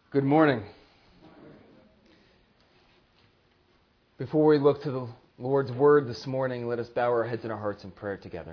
Good morning. Before we look to the Lord's Word this morning, let us bow our heads and our hearts in prayer together.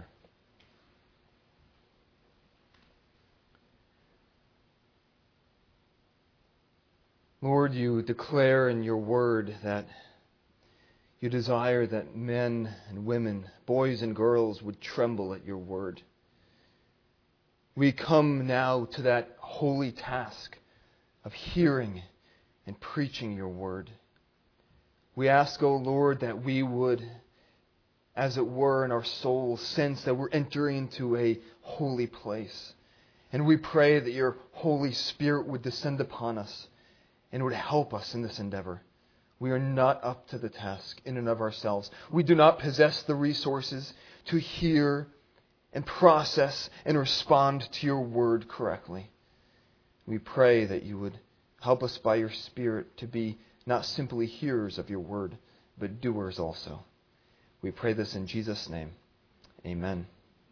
Lord, you declare in your Word that you desire that men and women, boys and girls would tremble at your Word. We come now to that holy task of hearing and preaching your Word. We ask, O Lord, that we would, as it were in our souls, sense that we're entering into a holy place. And we pray that your Holy Spirit would descend upon us and would help us in this endeavor. We are not up to the task in and of ourselves. We do not possess the resources to hear and process and respond to your Word correctly. We pray that you would help us by your Spirit to be not simply hearers of your Word, but doers also. We pray this in Jesus' name. Amen.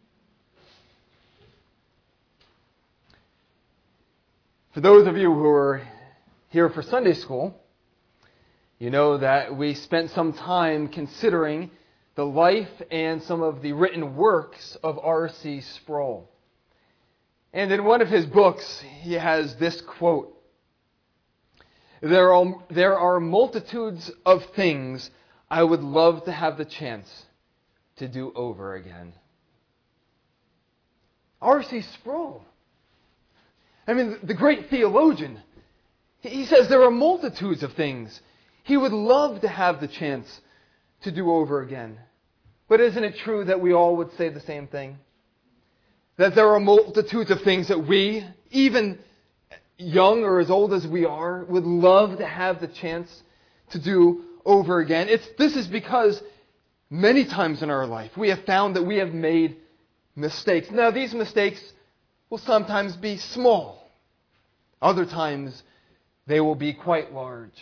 For those of you who are here for Sunday school, you know that we spent some time considering the life and some of the written works of R.C. Sproul. And in one of his books, he has this quote: There are multitudes of things I would love to have the chance to do over again. R.C. Sproul, the great theologian, he says there are multitudes of things he would love to have the chance to do over again. But isn't it true that we all would say the same thing? That there are multitudes of things that we, even young or as old as we are, would love to have the chance to do over again. This is because many times in our life we have found that we have made mistakes. Now, these mistakes will sometimes be small. Other times they will be quite large.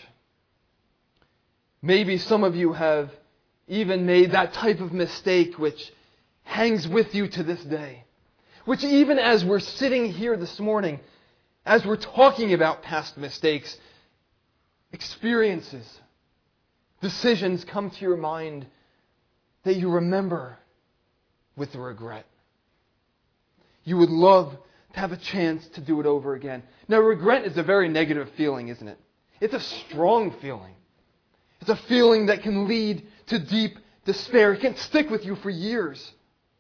Maybe some of you have even made that type of mistake which hangs with you to this day. Which even as we're sitting here this morning, as we're talking about past mistakes, experiences, decisions come to your mind that you remember with regret. You would love to have a chance to do it over again. Now, regret is a very negative feeling, isn't it? It's a strong feeling. It's a feeling that can lead to deep despair. It can stick with you for years.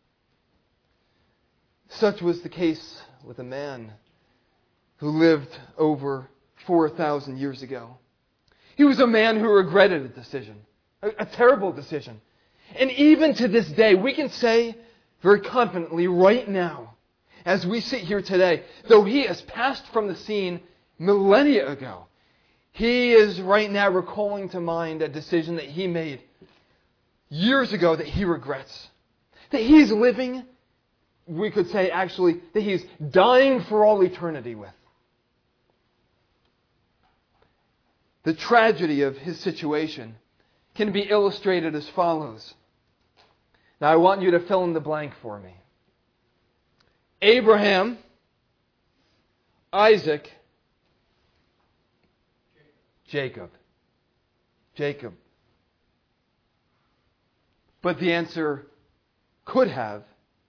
Such was the case with a man who lived over 4,000 years ago. He was a man who regretted a decision, a terrible decision. And even to this day, we can say very confidently right now, as we sit here today, though he has passed from the scene millennia ago, he is right now recalling to mind a decision that he made years ago that he regrets. That he's living, we could say actually, that he's dying for all eternity with. The tragedy of his situation can be illustrated as follows. Now I want you to fill in the blank for me. Abraham, Isaac, Jacob. But the answer could have,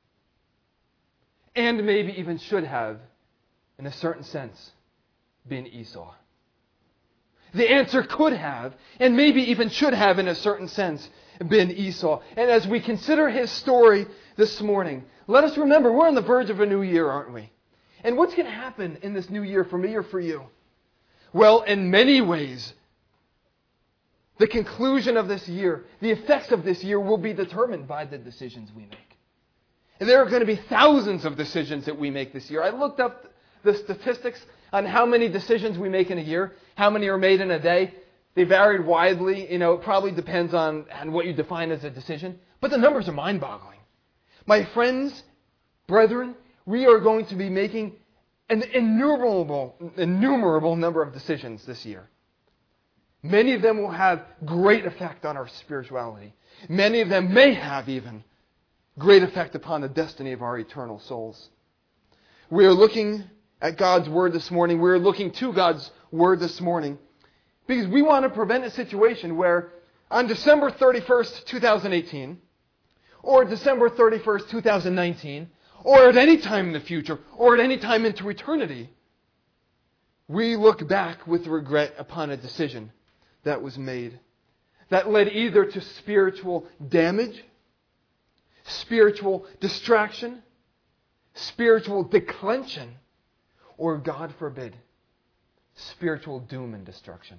and maybe even should have, in a certain sense, been Esau. The answer could have, and maybe even should have, in a certain sense, been Esau. And as we consider his story this morning, let us remember we're on the verge of a new year, aren't we? And what's going to happen in this new year for me or for you? Well, in many ways, the conclusion of this year, the effects of this year will be determined by the decisions we make. And there are going to be thousands of decisions that we make this year. I looked up the statistics on how many decisions we make in a year, how many are made in a day. They varied widely. It probably depends on what you define as a decision. But the numbers are mind-boggling. My friends, brethren, we are going to be making an innumerable number of decisions this year. Many of them will have great effect on our spirituality. Many of them may have even great effect upon the destiny of our eternal souls. We are looking at God's Word this morning. We are looking to God's word this morning because we want to prevent a situation where on December 31st, 2018, or December 31st, 2019, or at any time in the future, or at any time into eternity, we look back with regret upon a decision that was made that led either to spiritual damage, spiritual distraction, spiritual declension, or, God forbid, spiritual doom and destruction.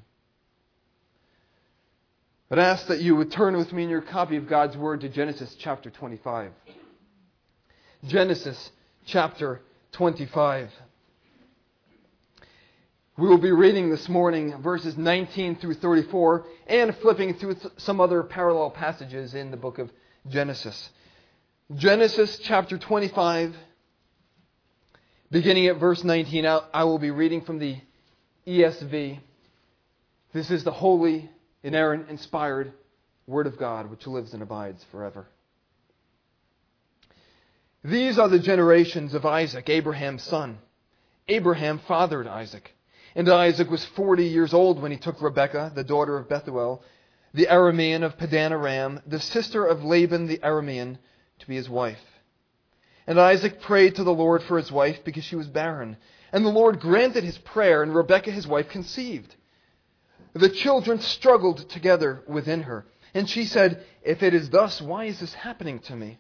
But I ask that you would turn with me in your copy of God's Word to Genesis chapter 25. Genesis chapter 25. We will be reading this morning verses 19 through 34 and flipping through some other parallel passages in the book of Genesis. Genesis chapter 25, beginning at verse 19. I will be reading from the ESV. This is the holy, inerrant, inspired Word of God, which lives and abides forever. These are the generations of Isaac, Abraham's son. Abraham fathered Isaac. And Isaac was 40 years old when he took Rebekah, the daughter of Bethuel, the Aramean of Padan Aram, the sister of Laban the Aramean, to be his wife. And Isaac prayed to the Lord for his wife because she was barren. And the Lord granted his prayer, and Rebekah his wife conceived. The children struggled together within her. And she said, "If it is thus, why is this happening to me?"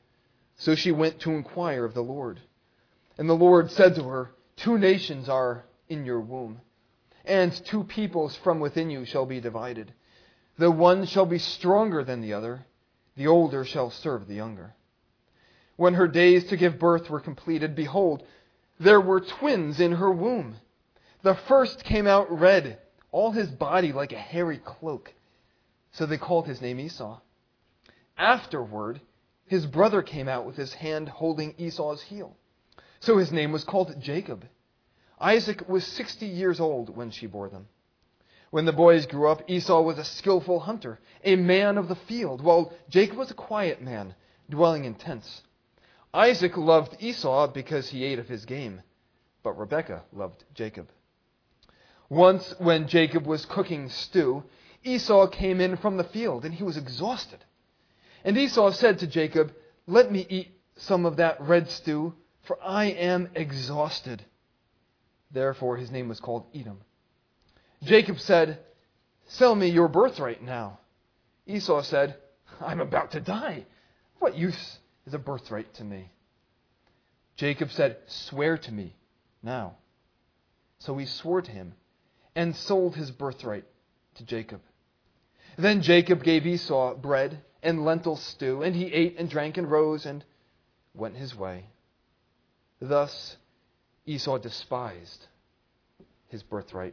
So she went to inquire of the Lord. And the Lord said to her, "Two nations are in your womb, and two peoples from within you shall be divided. The one shall be stronger than the other, the older shall serve the younger." When her days to give birth were completed, behold, there were twins in her womb. The first came out red, all his body like a hairy cloak. So they called his name Esau. Afterward, his brother came out with his hand holding Esau's heel. So his name was called Jacob. Isaac was 60 years old when she bore them. When the boys grew up, Esau was a skillful hunter, a man of the field, while Jacob was a quiet man, dwelling in tents. Isaac loved Esau because he ate of his game, but Rebekah loved Jacob. Once, when Jacob was cooking stew, Esau came in from the field, and he was exhausted. And Esau said to Jacob, "Let me eat some of that red stew, for I am exhausted." Therefore his name was called Edom. Jacob said, "Sell me your birthright now." Esau said, "I'm about to die. What use is a birthright to me?" Jacob said, "Swear to me now." So he swore to him and sold his birthright to Jacob. Then Jacob gave Esau bread and lentil stew, and he ate and drank and rose and went his way. Thus Esau despised his birthright.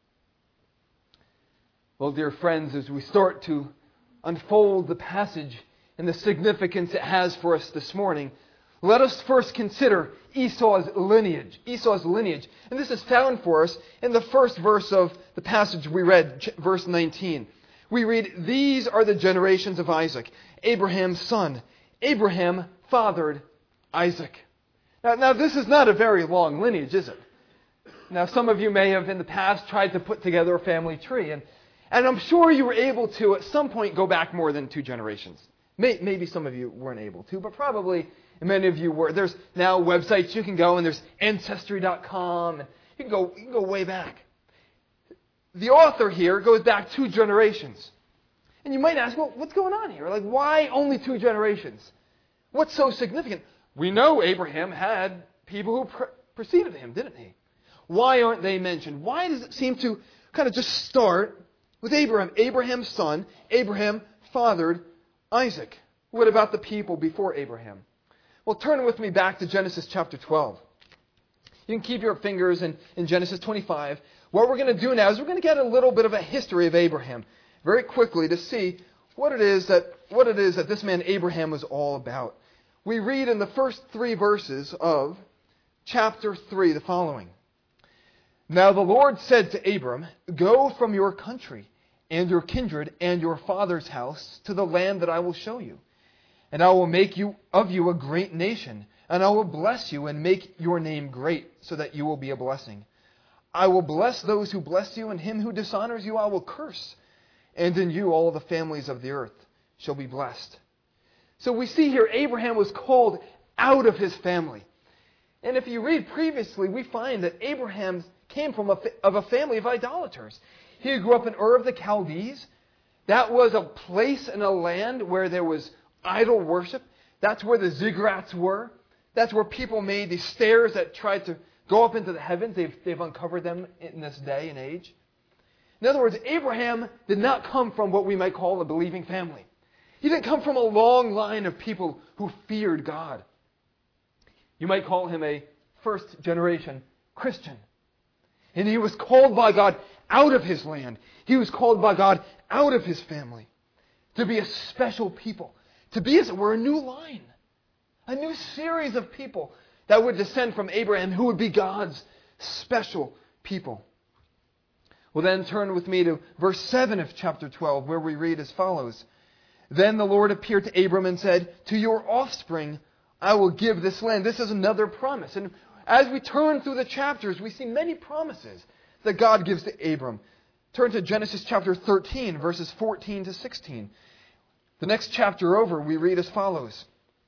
Well, dear friends, as we start to unfold the passage and the significance it has for us this morning, let us first consider Esau's lineage. Esau's lineage. And this is found for us in the first verse of the passage we read, verse 19. We read, "These are the generations of Isaac, Abraham's son. Abraham fathered Isaac." Now, this is not a very long lineage, is it? Now, some of you may have in the past tried to put together a family tree, and I'm sure you were able to at some point go back more than 2 generations. Maybe some of you weren't able to, but probably many of you were. There's now websites you can go, and there's Ancestry.com, and you can go way back. The author here goes back 2 generations. And you might ask, well, what's going on here? Like, why only 2 generations? What's so significant? We know Abraham had people who preceded him, didn't he? Why aren't they mentioned? Why does it seem to kind of just start with Abraham? Abraham's son, Abraham fathered Isaac. What about the people before Abraham? Well, turn with me back to Genesis chapter 12. You can keep your fingers in Genesis 25. What we're going to do now is we're going to get a little bit of a history of Abraham very quickly to see what it is that this man Abraham was all about. We read in the first 3 verses of chapter 3 the following. "Now the Lord said to Abram, 'Go from your country and your kindred and your father's house to the land that I will show you. And I will make of you a great nation, and I will bless you and make your name great, so that you will be a blessing. I will bless those who bless you, and him who dishonors you I will curse. And in you all the families of the earth shall be blessed. So we see here Abraham was called out of his family. And if you read previously, we find that Abraham came from a family of idolaters. He grew up in Ur of the Chaldees. That was a place in a land where there was idol worship. That's where the ziggurats were. That's where people made these stairs that tried to go up into the heavens. They've uncovered them in this day and age. In other words, Abraham did not come from what we might call a believing family. He didn't come from a long line of people who feared God. You might call him a first-generation Christian. And he was called by God out of his land. He was called by God out of his family to be a special people. To be, as it were, a new line. A new series of people that would descend from Abraham who would be God's special people. Well, then turn with me to verse 7 of chapter 12, where we read as follows. Then the Lord appeared to Abram and said, to your offspring I will give this land. This is another promise. And as we turn through the chapters, we see many promises that God gives to Abram. Turn to Genesis chapter 13, verses 14 to 16. The next chapter over, we read as follows.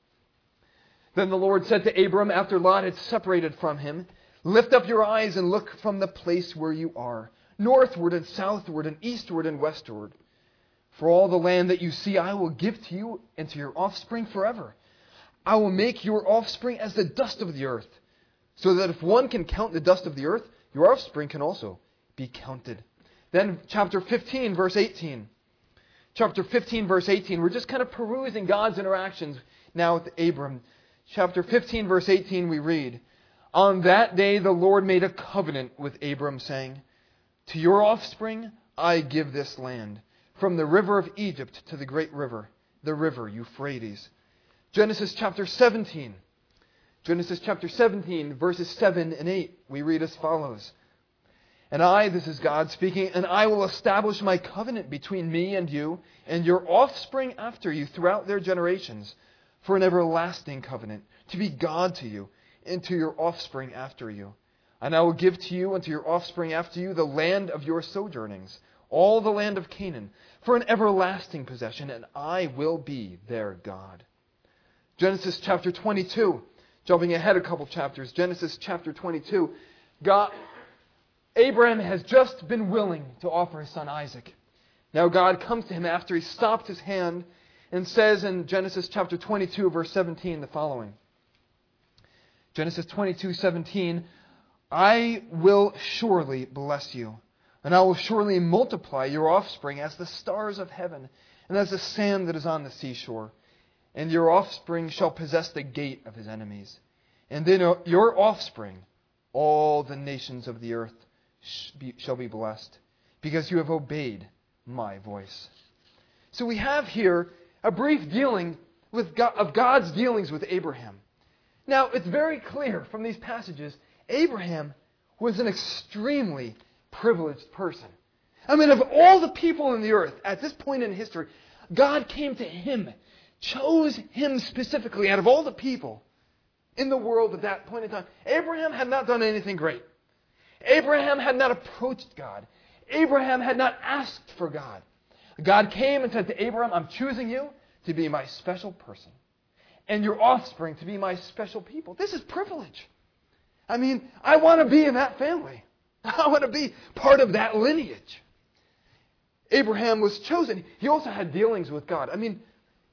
Then the Lord said to Abram, after Lot had separated from him, lift up your eyes and look from the place where you are, northward and southward and eastward and westward. For all the land that you see I will give to you and to your offspring forever. I will make your offspring as the dust of the earth, so that if one can count the dust of the earth, your offspring can also be counted. Then chapter 15, verse 18. Chapter 15, verse 18. We're just kind of perusing God's interactions now with Abram. Chapter 15, verse 18, we read, on that day the Lord made a covenant with Abram, saying, to your offspring I give this land, from the river of Egypt to the great river, the river Euphrates. Genesis chapter 17. Genesis chapter 17, verses 7 and 8, we read as follows. And I, this is God speaking, and I will establish my covenant between me and you and your offspring after you throughout their generations, for an everlasting covenant, to be God to you and to your offspring after you. And I will give to you and to your offspring after you the land of your sojournings, all the land of Canaan, for an everlasting possession, and I will be their God. Genesis chapter 22, jumping ahead a couple chapters, Genesis chapter 22, Abraham has just been willing to offer his son Isaac. Now God comes to him after he stopped his hand and says in Genesis chapter 22, verse 17, the following. Genesis 22:17, I will surely bless you, and I will surely multiply your offspring as the stars of heaven and as the sand that is on the seashore. And your offspring shall possess the gate of his enemies. And in your offspring all the nations of the earth shall be blessed, because you have obeyed my voice. So we have here a brief dealing of God's dealings with Abraham. Now, it's very clear from these passages, Abraham was an extremely privileged person. I mean, of all the people in the earth at this point in history, God came to him, chose him specifically out of all the people in the world at that point in time. Abraham had not done anything great. Abraham had not approached God. Abraham had not asked for God. God came and said to Abraham, I'm choosing you to be my special person, and your offspring to be my special people. This is privilege. I mean, I want to be in that family. I want to be part of that lineage. Abraham was chosen. He also had dealings with God. I mean,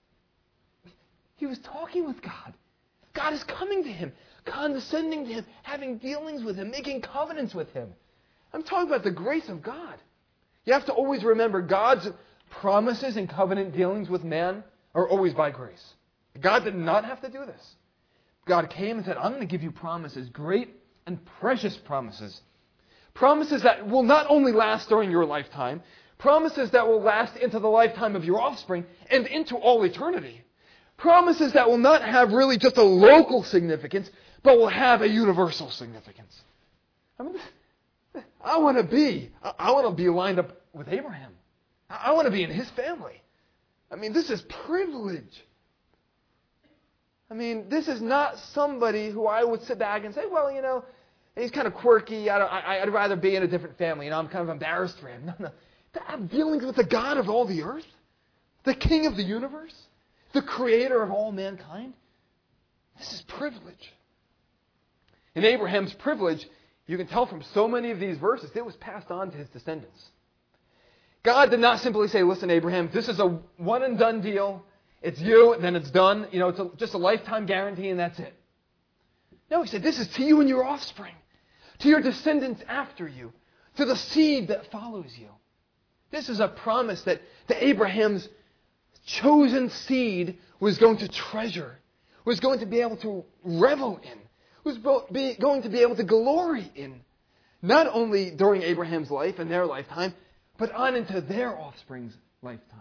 he was talking with God. God is coming to him, condescending to him, having dealings with him, making covenants with him. I'm talking about the grace of God. You have to always remember God's promises and covenant dealings with man are always by grace. God did not have to do this. God came and said, I'm going to give you promises, great and precious promises. Promises that will not only last during your lifetime, promises that will last into the lifetime of your offspring and into all eternity. Promises that will not have really just a local significance, but will have a universal significance. I mean, I want to be lined up with Abraham. I want to be in his family. I mean, this is privilege. I mean, this is not somebody who I would sit back and say, well, you know, And he's kind of quirky. I'd rather be in a different family. You know, I'm kind of embarrassed for him. No. I'm dealing with the God of all the earth, the King of the universe, the Creator of all mankind. This is privilege. And Abraham's privilege, you can tell from so many of these verses, it was passed on to his descendants. God did not simply say, listen, Abraham, this is a one and done deal. It's you, and then it's done. You know, it's just a lifetime guarantee, and that's it. No, he said, this is to you and your offspring, to your descendants after you, to the seed that follows you. This is a promise that Abraham's chosen seed was going to treasure, was going to be able to revel in, was going to be able to glory in, not only during Abraham's life and their lifetime, but on into their offspring's lifetime.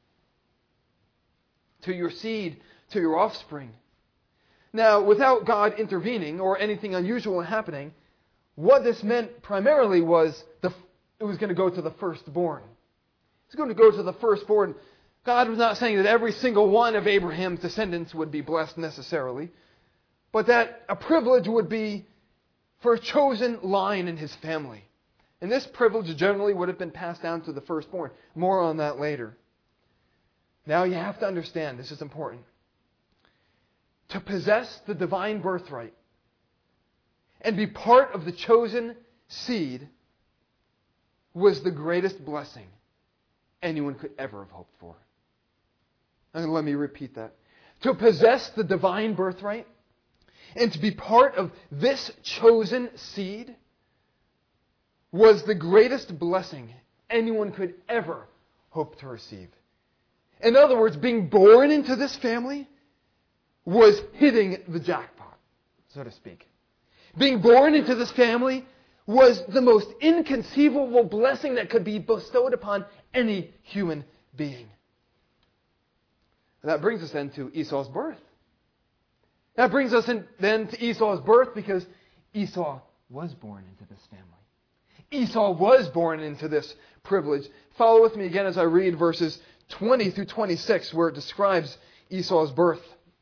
To your seed, to your offspring. Now, without God intervening or anything unusual happening, what this meant primarily was it was going to go to the firstborn. It's going to go to the firstborn. God was not saying that every single one of Abraham's descendants would be blessed necessarily, but that a privilege would be for a chosen line in his family. And this privilege generally would have been passed down to the firstborn. More on that later. Now you have to understand, this is important. To possess the divine birthright and be part of the chosen seed was the greatest blessing anyone could ever have hoped for. And let me repeat that. To possess the divine birthright and to be part of this chosen seed was the greatest blessing anyone could ever hope to receive. In other words, being born into this family was hitting the jackpot, so to speak. Being born into this family was the most inconceivable blessing that could be bestowed upon any human being. And that brings us then to Esau's birth. That brings us then to Esau's birth because Esau was born into this family. Esau was born into this privilege. Follow with me again as I read verses 20 through 26 where it describes Esau's birth.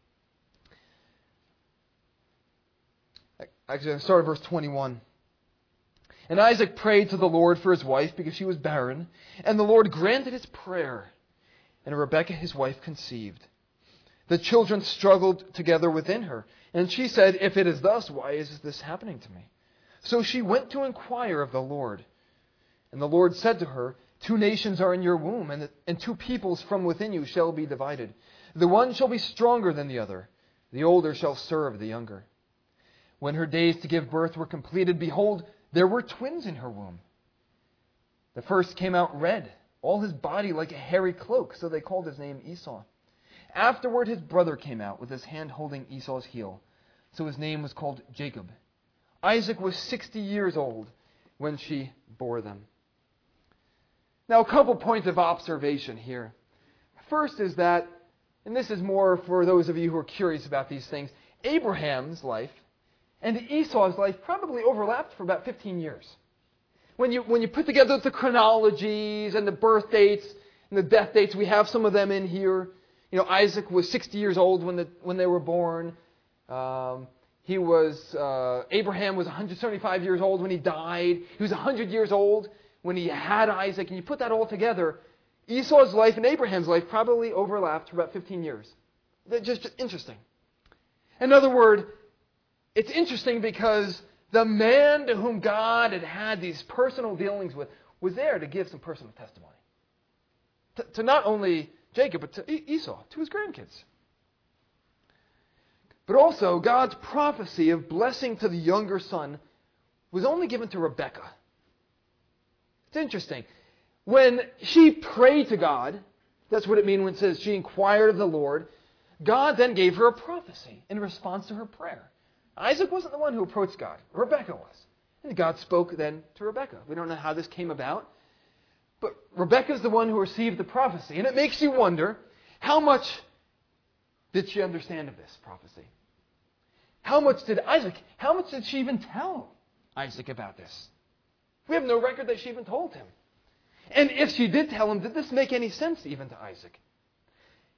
Actually, I'll start at verse 21. And Isaac prayed to the Lord for his wife because she was barren, and the Lord granted his prayer, and Rebekah his wife conceived. The children struggled together within her, and she said, "If it is thus, why is this happening to me?" So she went to inquire of the Lord. And the Lord said to her, "Two nations are in your womb, and two peoples from within you shall be divided. The one shall be stronger than the other. The older shall serve the younger." When her days to give birth were completed, behold, there were twins in her womb. The first came out red, all his body like a hairy cloak, so they called his name Esau. Afterward his brother came out with his hand holding Esau's heel, so his name was called Jacob. Isaac was 60 years old when she bore them. Now, a couple points of observation here. First is that, and this is more for those of you who are curious about these things, Abraham's life and Esau's life probably overlapped for about 15 years. When you put together the chronologies and the birth dates and the death dates, we have some of them in here. You know, Isaac was 60 years old when they were born. Abraham was 175 years old when he died. He was 100 years old when he had Isaac. And you put that all together, Esau's life and Abraham's life probably overlapped for about 15 years. That's just interesting. In other words, it's interesting because the man to whom God had these personal dealings with was there to give some personal testimony. To not only Jacob, but to Esau, to his grandkids. But also, God's prophecy of blessing to the younger son was only given to Rebekah. It's interesting. When she prayed to God, that's what it means when it says she inquired of the Lord, God then gave her a prophecy in response to her prayer. Isaac wasn't the one who approached God. Rebekah was. And God spoke then to Rebekah. We don't know how this came about. But Rebekah is the one who received the prophecy. And it makes you wonder, how much did she understand of this prophecy? How much did she even tell Isaac about this? We have no record that she even told him. And if she did tell him, did this make any sense even to Isaac?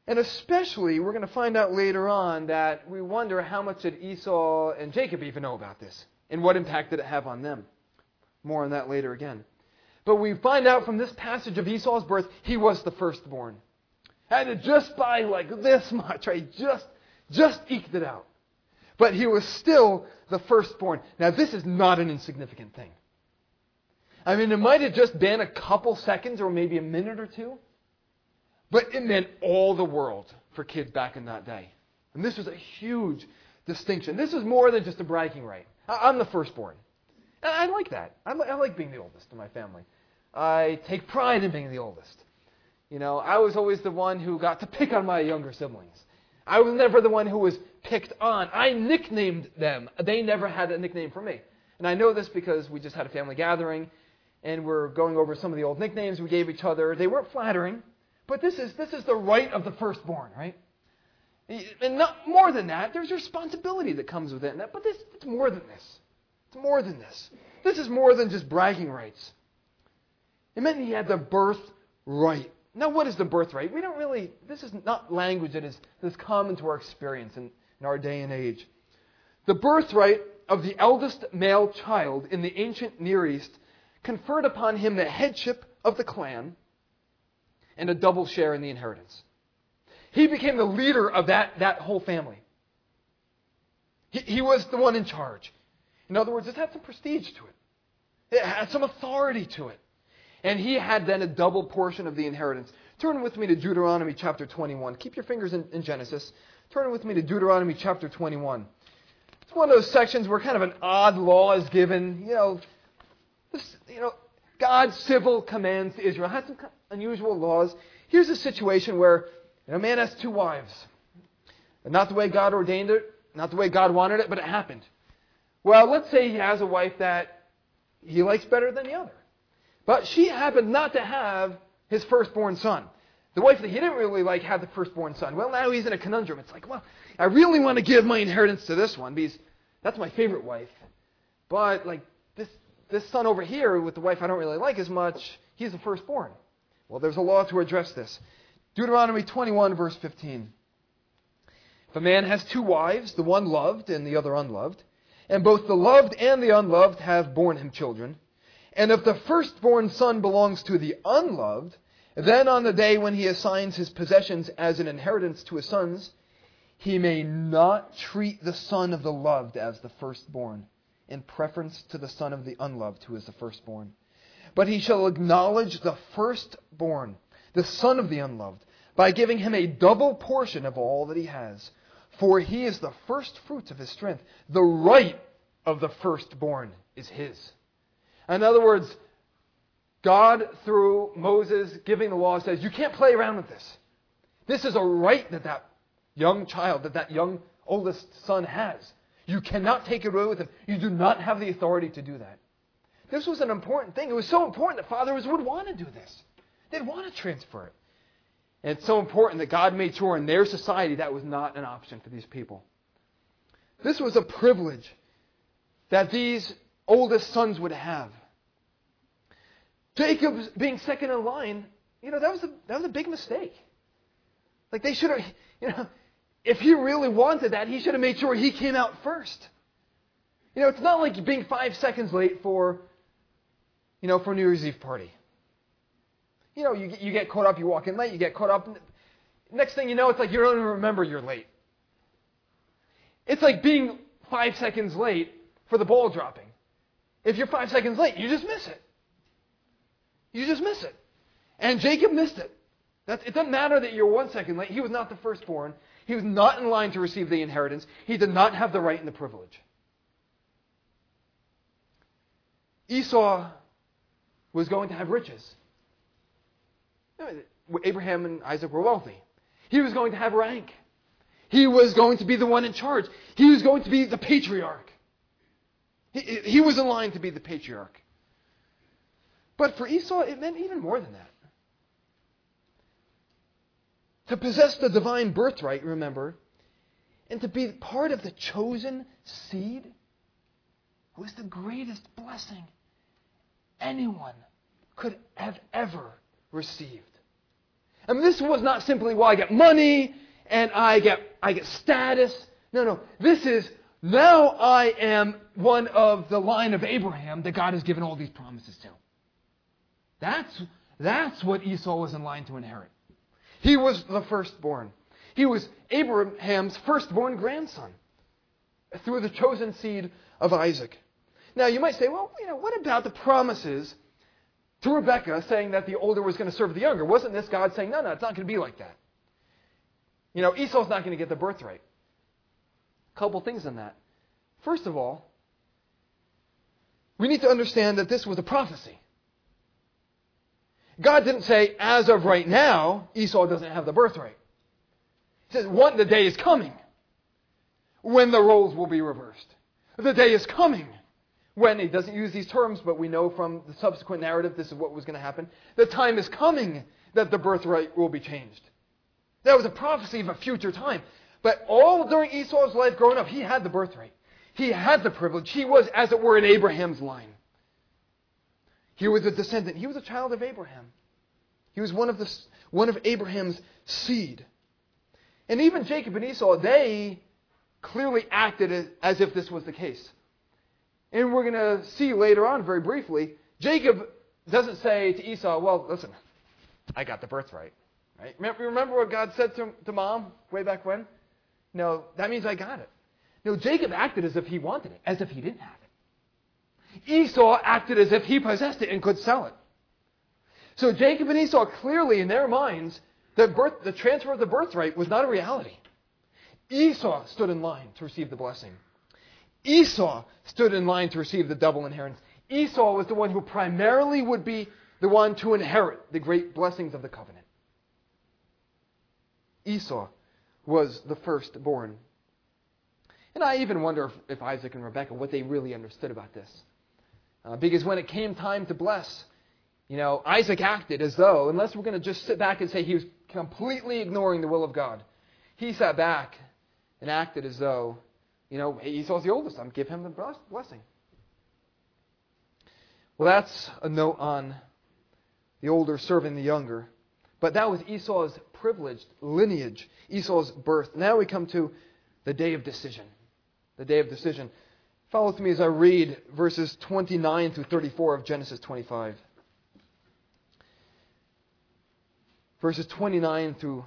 And especially, we're going to find out later on that we wonder how much did Esau and Jacob even know about this? And what impact did it have on them? More on that later again. But we find out from this passage of Esau's birth, he was the firstborn. And just by like this much, right? Just eked it out. But he was still the firstborn. Now this is not an insignificant thing. I mean, it might have just been a couple seconds or maybe a minute or two. But it meant all the world for kids back in that day. And this was a huge distinction. This is more than just a bragging right. I'm the firstborn. And I like that. I like being the oldest in my family. I take pride in being the oldest. You know, I was always the one who got to pick on my younger siblings. I was never the one who was picked on. I nicknamed them. They never had a nickname for me. And I know this because we just had a family gathering, and we're going over some of the old nicknames we gave each other. They weren't flattering, but this is the right of the firstborn, right? And not more than that, there's responsibility that comes with it. But it's more than this. It's more than this. This is more than just bragging rights. It meant he had the birthright. Now, what is the birthright? We don't really, this is not language that is common to our experience in our day and age. The birthright of the eldest male child in the ancient Near East conferred upon him the headship of the clan and a double share in the inheritance. He became the leader of that whole family. He was the one in charge. In other words, it had some prestige to it. It had some authority to it. And he had then a double portion of the inheritance. Turn with me to Deuteronomy chapter 21. Keep your fingers in Genesis. Turn with me to Deuteronomy chapter 21. It's one of those sections where kind of an odd law is given. God's civil commands to Israel. It had some unusual laws. Here's a situation where a man has two wives. Not the way God ordained it, not the way God wanted it, but it happened. Well, let's say he has a wife that he likes better than the other. But she happened not to have his firstborn son. The wife that he didn't really like had the firstborn son. Well, now he's in a conundrum. It's like, well, I really want to give my inheritance to this one because that's my favorite wife. But like this son over here with the wife I don't really like as much, he's the firstborn. Well, there's a law to address this. Deuteronomy 21, verse 15. If a man has two wives, the one loved and the other unloved, and both the loved and the unloved have borne him children, and if the firstborn son belongs to the unloved, then on the day when he assigns his possessions as an inheritance to his sons, he may not treat the son of the loved as the firstborn, in preference to the son of the unloved, who is the firstborn. But he shall acknowledge the firstborn, the son of the unloved, by giving him a double portion of all that he has. For he is the first fruits of his strength. The right of the firstborn is his. In other words, God, through Moses giving the law, says, you can't play around with this. This is a right that young child, that young oldest son has. You cannot take it away with him. You do not have the authority to do that. This was an important thing. It was so important that fathers would want to do this. They'd want to transfer it. And it's so important that God made sure in their society that was not an option for these people. This was a privilege that these oldest sons would have. Jacob being second in line, that was a big mistake. Like they should have, if he really wanted that, he should have made sure he came out first. It's not like being 5 seconds late for New Year's Eve party. You get caught up, you walk in late, you get caught up. Next thing you know, it's like you don't even remember you're late. It's like being 5 seconds late for the ball dropping. If you're 5 seconds late, you just miss it. You just miss it. And Jacob missed it. It doesn't matter that you're 1 second late. He was not the firstborn. He was not in line to receive the inheritance. He did not have the right and the privilege. Esau was going to have riches. Abraham and Isaac were wealthy. He was going to have rank. He was going to be the one in charge. He was going to be the patriarch. He was in line to be the patriarch. But for Esau, it meant even more than that. To possess the divine birthright, remember, and to be part of the chosen seed was the greatest blessing anyone could have ever received. I mean, this was not simply, well, I get money and I get status. No. This is, now I am one of the line of Abraham that God has given all these promises to. That's what Esau was in line to inherit. He was the firstborn. He was Abraham's firstborn grandson through the chosen seed of Isaac. Now, you might say, well, what about the promises to Rebekah saying that the older was going to serve the younger? Wasn't this God saying, no, it's not going to be like that? Esau's not going to get the birthright. A couple things on that. First of all, we need to understand that this was a prophecy. God didn't say, as of right now, Esau doesn't have the birthright. He says, the day is coming when the roles will be reversed. The day is coming when, he doesn't use these terms, but we know from the subsequent narrative this is what was going to happen. The time is coming that the birthright will be changed. That was a prophecy of a future time. But all during Esau's life growing up, he had the birthright. He had the privilege. He was, as it were, in Abraham's line. He was a descendant. He was a child of Abraham. He was one of Abraham's seed. And even Jacob and Esau, they clearly acted as if this was the case. And we're going to see later on, very briefly, Jacob doesn't say to Esau, well, listen, I got the birthright. Right? Remember what God said to Mom way back when? No, that means I got it. No, Jacob acted as if he wanted it, as if he didn't have it. Esau acted as if he possessed it and could sell it. So Jacob and Esau clearly, in their minds, the transfer of the birthright was not a reality. Esau stood in line to receive the blessing. Esau stood in line to receive the double inheritance. Esau was the one who primarily would be the one to inherit the great blessings of the covenant. Esau was the firstborn. And I even wonder if Isaac and Rebekah, what they really understood about this. Because when it came time to bless, Isaac acted as though, unless we're going to just sit back and say he was completely ignoring the will of God, he sat back and acted as though, hey, Esau's the oldest, I'm give him the blessing. Well, that's a note on the older serving the younger. But that was Esau's privileged lineage, Esau's birth. Now we come to the day of decision. The day of decision. Follow with me as I read verses 29 through 34 of Genesis 25. Verses 29 through...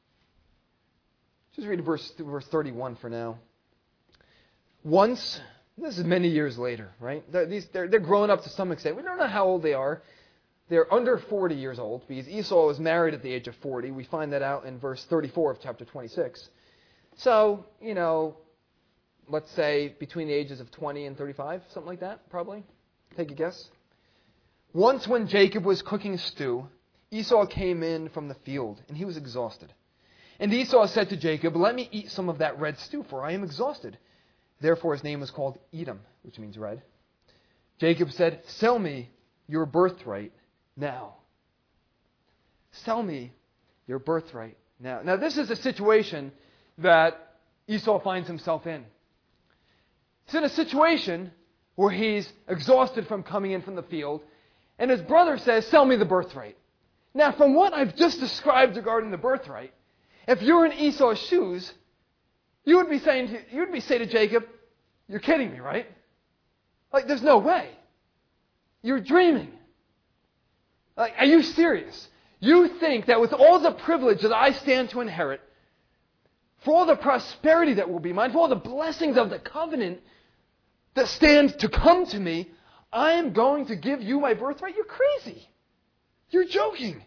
Just read verse 31 for now. Once, this is many years later, right? They're grown up to some extent. We don't know how old they are. They're under 40 years old because Esau was married at the age of 40. We find that out in verse 34 of chapter 26. So, let's say between the ages of 20 and 35, something like that, probably. Take a guess. Once when Jacob was cooking stew, Esau came in from the field, and he was exhausted. And Esau said to Jacob, let me eat some of that red stew, for I am exhausted. Therefore his name was called Edom, which means red. Jacob said, sell me your birthright now. Sell me your birthright now. Now this is a situation that Esau finds himself in. He's in a situation where he's exhausted from coming in from the field, and his brother says, sell me the birthright. Now from what I've just described regarding the birthright, if you're in Esau's shoes, you would be saying to Jacob, you're kidding me, right? Like, there's no way. You're dreaming. Like, are you serious? You think that with all the privilege that I stand to inherit, for all the prosperity that will be mine, for all the blessings of the covenant that stand to come to me, I am going to give you my birthright? You're crazy. You're joking.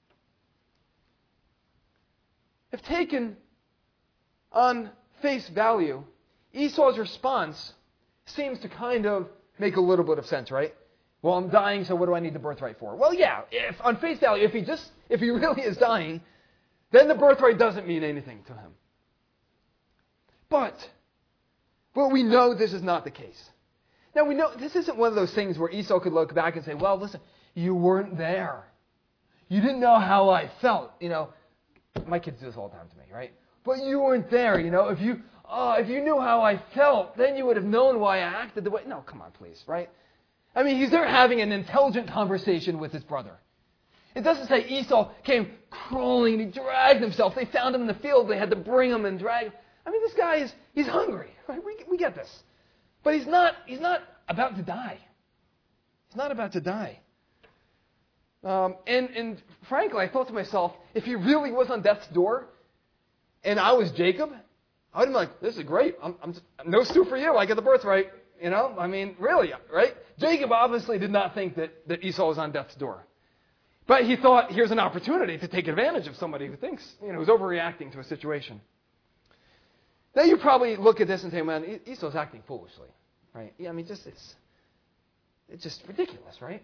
If taken on face value, Esau's response seems to kind of make a little bit of sense, right? Well, I'm dying, so what do I need the birthright for? Well, yeah, if on face value, if he really is dying, then the birthright doesn't mean anything to him. But we know this is not the case. Now, we know this isn't one of those things where Esau could look back and say, well, listen, you weren't there. You didn't know how I felt. My kids do this all the time to me, right? But you weren't there, If you knew how I felt, then you would have known why I acted the way... No, come on, please, right? I mean, he's there having an intelligent conversation with his brother. It doesn't say Esau came crawling and he dragged himself. They found him in the field. They had to bring him and drag him. I mean, this guy he's hungry. Right? We get this. But he's not about to die. He's not about to die. And frankly, I thought to myself, if he really was on death's door and I was Jacob, I would have been like, this is great. I'm no stew for you. I get the birthright. You know, I mean, really, right? Jacob obviously did not think that Esau was on death's door. But he thought, here's an opportunity to take advantage of somebody who thinks, who's overreacting to a situation. Now you probably look at this and say, man, Esau's acting foolishly, right? Yeah, I mean, it's just ridiculous, right?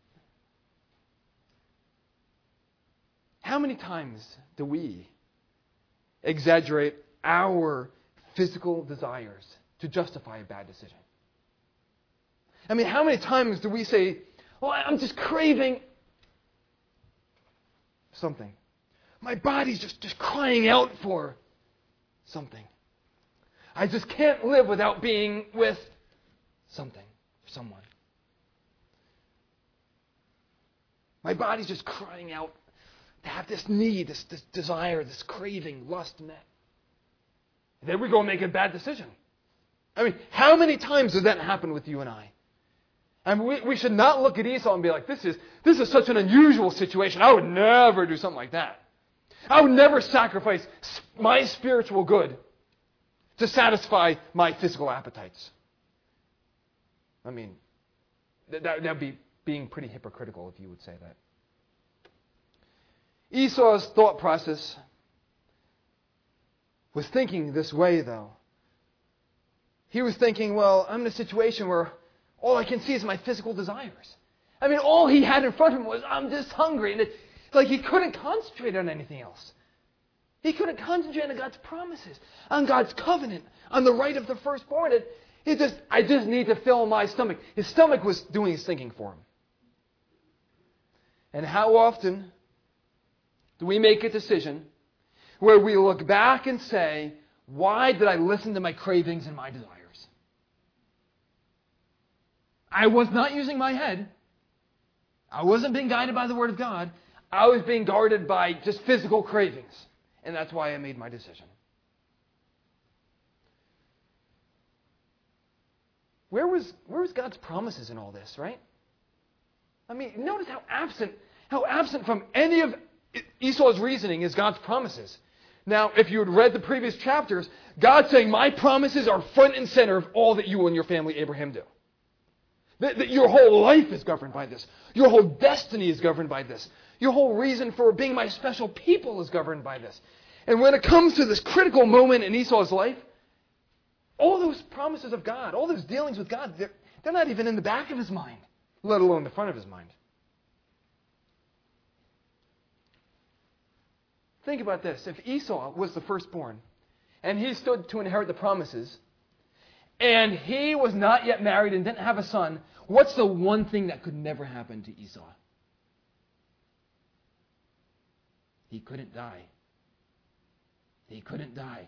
How many times do we exaggerate our physical desires to justify a bad decision? I mean, how many times do we say, well, I'm just craving something. My body's just crying out for something. I just can't live without being with something, someone. My body's just crying out to have this need, this desire, this craving, lust met. And then we go and make a bad decision. I mean, how many times does that happen with you and I? And we should not look at Esau and be like, this is such an unusual situation. I would never do something like that. I would never sacrifice my spiritual good to satisfy my physical appetites. I mean, that would be being pretty hypocritical if you would say that. Esau's thought process was thinking this way, though. He was thinking, well, I'm in a situation where all I can see is my physical desires. I mean, all he had in front of him was, I'm just hungry. And it's like he couldn't concentrate on anything else. He couldn't concentrate on God's promises, on God's covenant, on the right of the firstborn. I just need to fill my stomach. His stomach was doing his thinking for him. And how often do we make a decision where we look back and say, why did I listen to my cravings and my desires? I was not using my head. I wasn't being guided by the Word of God. I was being guarded by just physical cravings. And that's why I made my decision. Where was God's promises in all this, right? I mean, notice how absent from any of Esau's reasoning is God's promises. Now, if you had read the previous chapters, God's saying, my promises are front and center of all that you and your family Abraham do. That your whole life is governed by this. Your whole destiny is governed by this. Your whole reason for being my special people is governed by this. And when it comes to this critical moment in Esau's life, all those promises of God, all those dealings with God, they're not even in the back of his mind, let alone the front of his mind. Think about this. If Esau was the firstborn, and he stood to inherit the promises, and he was not yet married and didn't have a son, what's the one thing that could never happen to Esau? He couldn't die. He couldn't die.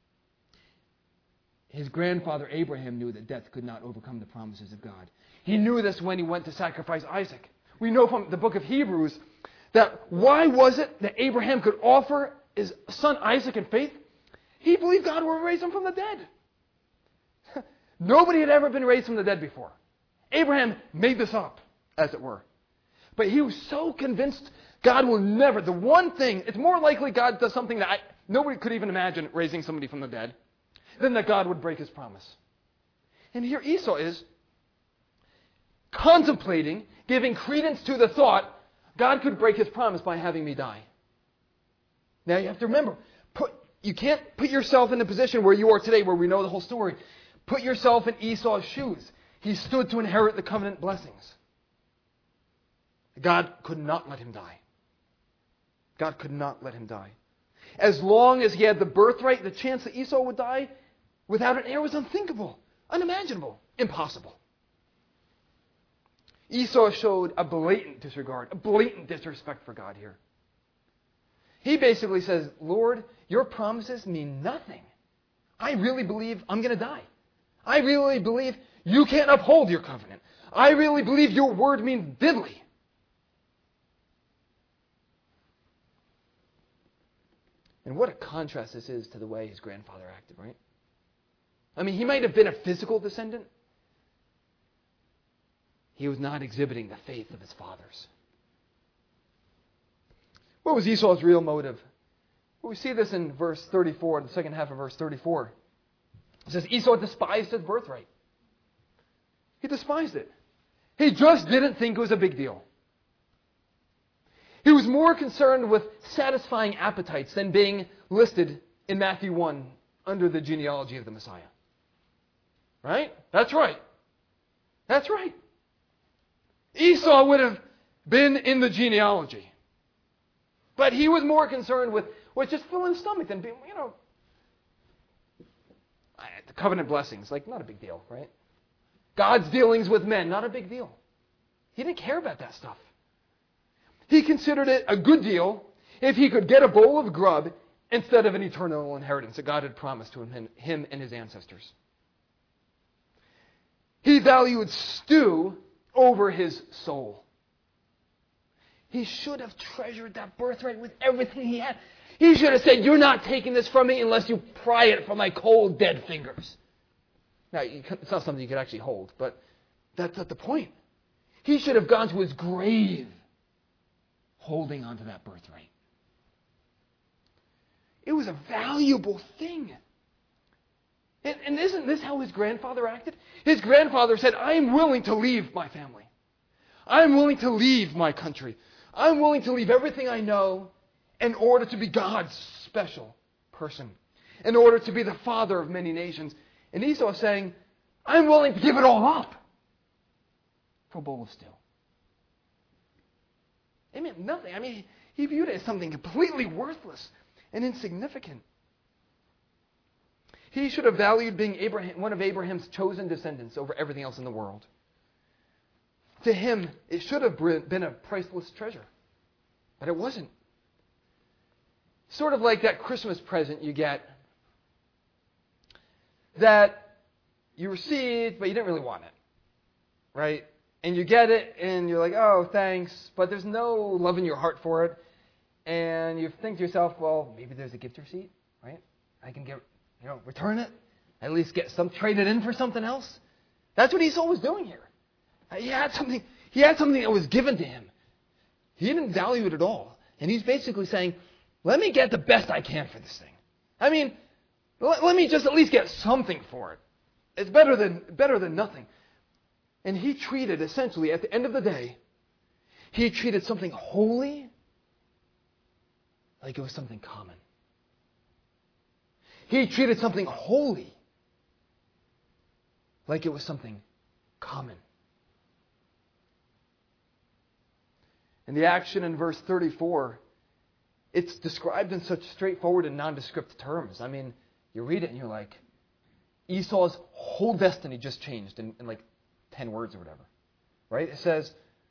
His grandfather Abraham knew that death could not overcome the promises of God. He knew this when he went to sacrifice Isaac. We know from the book of Hebrews that why was it that Abraham could offer his son Isaac in faith? He believed God would raise him from the dead. Nobody had ever been raised from the dead before. Abraham made this up, as it were. But he was so convinced God will never, the one thing, it's more likely God does something that nobody could even imagine, raising somebody from the dead, than that God would break his promise. And here Esau is contemplating, giving credence to the thought, God could break his promise by having me die. Now you have to remember, you can't put yourself in the position where you are today, where we know the whole story. Put yourself in Esau's shoes. He stood to inherit the covenant blessings. God could not let him die. God could not let him die. As long as he had the birthright, the chance that Esau would die without an heir was unthinkable, unimaginable, impossible. Esau showed a blatant disregard, a blatant disrespect for God here. He basically says, Lord, your promises mean nothing. I really believe I'm going to die. I really believe you can't uphold your covenant. I really believe your word means diddly. And what a contrast this is to the way his grandfather acted, right? I mean, he might have been a physical descendant. He was not exhibiting the faith of his fathers. What was Esau's real motive? Well, we see this in verse 34, the second half of verse 34. It says, Esau despised his birthright. He despised it. He just didn't think it was a big deal. He was more concerned with satisfying appetites than being listed in Matthew 1 under the genealogy of the Messiah. Right? That's right. That's right. Esau would have been in the genealogy. But he was more concerned with just filling his stomach than being, the covenant blessings, not a big deal, right? God's dealings with men, not a big deal. He didn't care about that stuff. He considered it a good deal if he could get a bowl of grub instead of an eternal inheritance that God had promised to him and his ancestors. He valued stew over his soul. He should have treasured that birthright with everything he had. He should have said, you're not taking this from me unless you pry it from my cold, dead fingers. Now, it's not something you could actually hold, but that's not the point. He should have gone to his grave holding on to that birthright. It was a valuable thing. And isn't this how his grandfather acted? His grandfather said, I'm willing to leave my family. I'm willing to leave my country. I'm willing to leave everything I know in order to be God's special person, in order to be the father of many nations. And Esau is saying, I'm willing to give it all up for a bowl of stew. It meant nothing. I mean, he viewed it as something completely worthless and insignificant. He should have valued being one of Abraham's chosen descendants over everything else in the world. To him, it should have been a priceless treasure. But it wasn't. Sort of like that Christmas present you get that you received, but you didn't really want it. Right? And you get it, and you're like, oh, thanks, but there's no love in your heart for it. And you think to yourself, well, maybe there's a gift receipt, right? I can return it, at least trade it in for something else. That's what Esau was doing here. He had something that was given to him. He didn't value it at all. And he's basically saying, let me get the best I can for this thing. I mean, let me just at least get something for it. It's better than nothing. And he treated, essentially, at the end of the day, he treated something holy like it was something common. He treated something holy like it was something common. And the action in verse 34, it's described in such straightforward and nondescript terms. I mean, you read it and you're like, Esau's whole destiny just changed in 10 words or whatever. Right? It says,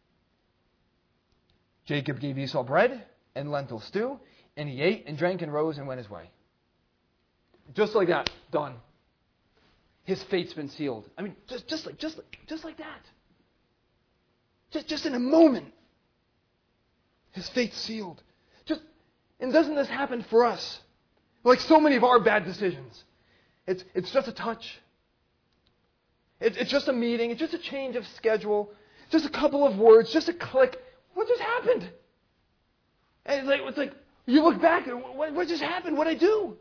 Jacob gave Esau bread and lentil stew, and he ate and drank and rose and went his way. Just like that, done. His fate's been sealed. I mean, just like that. Just in a moment, his fate's sealed. And doesn't this happen for us? Like so many of our bad decisions. It's just a touch. It's just a meeting. It's just a change of schedule. Just a couple of words. Just a click. What just happened? And it's like you look back and what just happened? What did I do?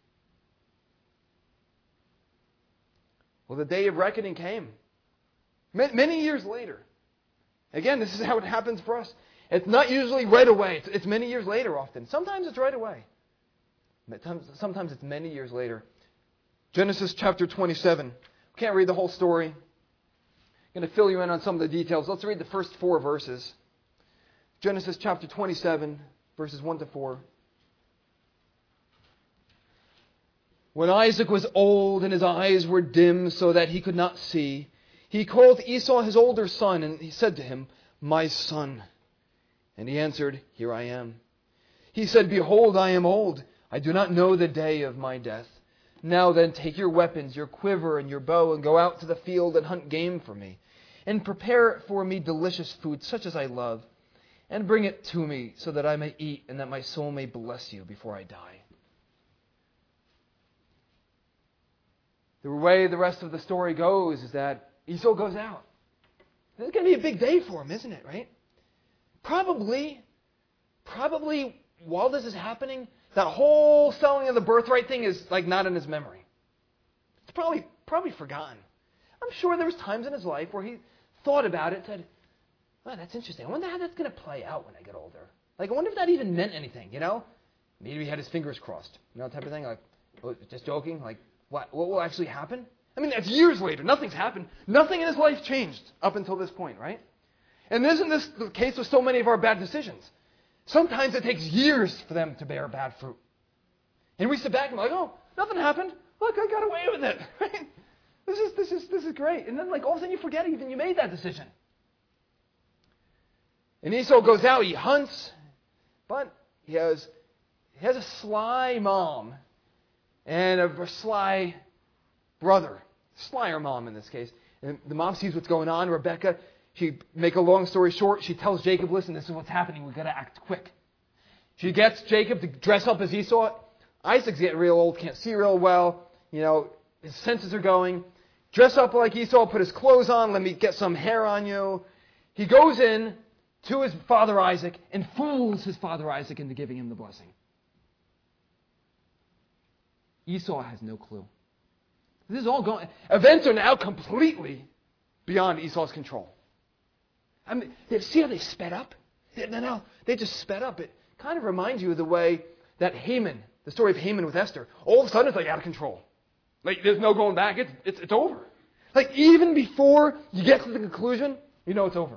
Well, the day of reckoning came. Many years later. Again, this is how it happens for us. It's not usually right away. It's many years later often. Sometimes it's right away. Sometimes it's many years later. Genesis chapter 27. We can't read the whole story. I'm going to fill you in on some of the details. Let's read the first 4 verses. Genesis chapter 27, verses 1 to 4. When Isaac was old and his eyes were dim so that he could not see, he called Esau his older son, and he said to him, "My son." And he answered, "Here I am." He said, "Behold, I am old. I do not know the day of my death. Now then, take your weapons, your quiver and your bow, and go out to the field and hunt game for me, and prepare for me delicious food such as I love, and bring it to me so that I may eat and that my soul may bless you before I die." the way the rest of the story goes is that Esau goes out. It's going to be a big day for him, isn't it, right? Probably while this is happening, that whole selling of the birthright thing is like not in his memory. It's probably forgotten. I'm sure there was times in his life where he thought about it and said, "Oh, that's interesting. I wonder how that's going to play out when I get older. Like, I wonder if that even meant anything, you know? Maybe he had his fingers crossed, you know, type of thing. Like, oh, just joking. Like, what will actually happen? I mean, it's years later. Nothing's happened. Nothing in his life changed up until this point, right? And isn't this the case with so many of our bad decisions? Sometimes it takes years for them to bear bad fruit. And we sit back and we're like, oh, nothing happened. Look, I got away with it. Right? This is great. And then, like, all of a sudden you forget even you made that decision. And Esau goes out, he hunts, but he has a sly mom and a sly brother. Slyer mom in this case. And the mom sees what's going on. Rebecca, she make a long story short, she tells Jacob, listen, this is what's happening. We've got to act quick. She gets Jacob to dress up as Esau. Isaac's getting real old, can't see real well. You know, his senses are going. Dress up like Esau, put his clothes on, let me get some hair on you. He goes in to his father Isaac and fools his father Isaac into giving him the blessing. Esau has no clue. This is all going. Events are now completely beyond Esau's control. I mean, see how they sped up? They just sped up. It kind of reminds you of the way that Haman, the story of Haman with Esther, all of a sudden it's like out of control. Like there's no going back. It's over. Like even before you get to the conclusion, you know it's over.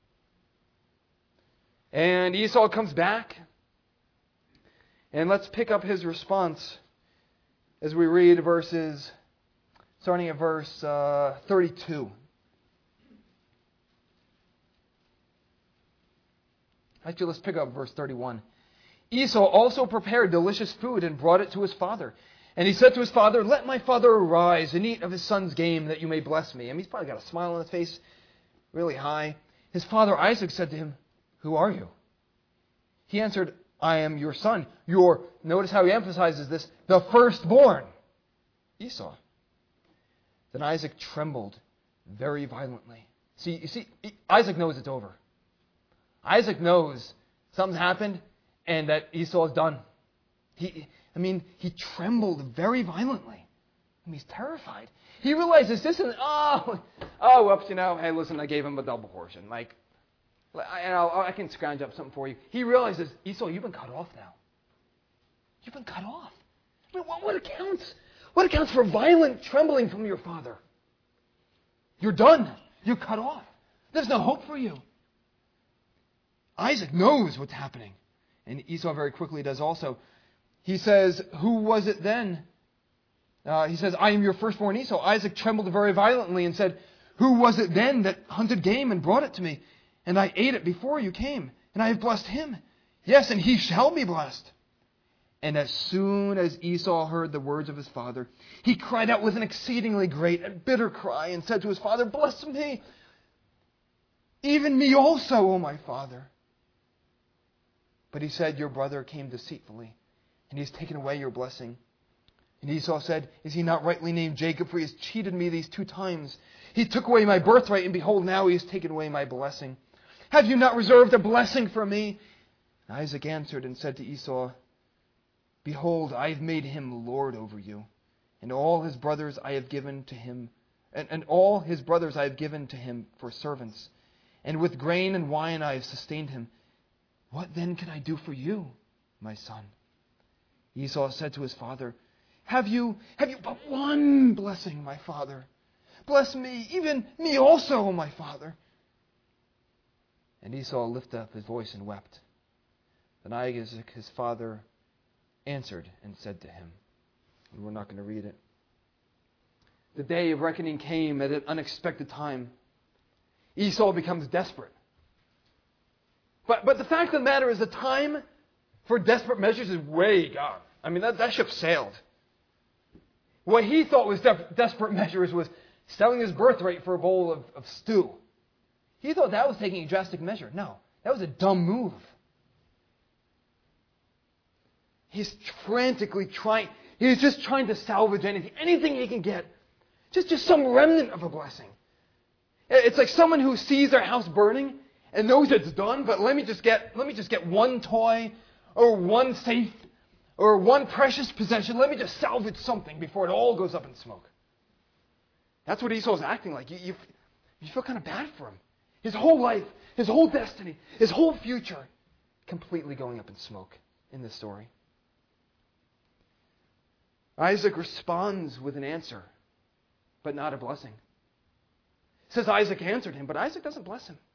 And Esau comes back. And let's pick up his response as we read verses, starting at verse 32. Actually, let's pick up verse 31. Esau also prepared delicious food and brought it to his father. And he said to his father, let my father arise and eat of his son's game that you may bless me. I mean, he's probably got a smile on his face, really high. His father Isaac said to him, who are you? He answered, I am your son. Notice how he emphasizes this, the firstborn, Esau. Then Isaac trembled very violently. You see, Isaac knows it's over. Isaac knows something's happened and that Esau is done. He trembled very violently. He's terrified. He realizes this isn't, whoops, hey, listen, I gave him a double portion. Like, I can scrounge up something for you. He realizes, Esau, you've been cut off now. You've been cut off. I mean, what accounts? What accounts for violent trembling from your father? You're done. You're cut off. There's no hope for you. Isaac knows what's happening. And Esau very quickly does also. He says, who was it then? He says, I am your firstborn Esau. Isaac trembled very violently and said, who was it then that hunted game and brought it to me? And I ate it before you came, and I have blessed him. Yes, and he shall be blessed. And as soon as Esau heard the words of his father, he cried out with an exceedingly great and bitter cry and said to his father, bless me, even me also, O my father. But he said, your brother came deceitfully, and he has taken away your blessing. And Esau said, is he not rightly named Jacob, for he has cheated me these 2 times? He took away my birthright, and behold, now he has taken away my blessing. Have you not reserved a blessing for me? And Isaac answered and said to Esau, behold, I have made him lord over you, and all his brothers I have given to him, and all his brothers I have given to him for servants. And with grain and wine I have sustained him. What then can I do for you, my son? Esau said to his father, Have you but one blessing, my father? Bless me, even me also, O my father. And Esau lifted up his voice and wept. Then Isaac, his father, answered and said to him, and we're not going to read it. The day of reckoning came at an unexpected time. Esau becomes desperate. But the fact of the matter is the time for desperate measures is way gone. I mean, that ship sailed. What he thought was desperate measures was selling his birthright for a bowl of stew. He thought that was taking a drastic measure. No, that was a dumb move. He's frantically trying. He's just trying to salvage anything he can get Just some remnant of a blessing. It's like someone who sees their house burning and knows it's done, but let me just get one toy or one safe or one precious possession. Let me just salvage something before it all goes up in smoke. That's what Esau's acting like. You feel kind of bad for him. His whole life, his whole destiny, his whole future completely going up in smoke in this story. Isaac responds with an answer, but not a blessing. It says Isaac answered him, but Isaac doesn't bless him.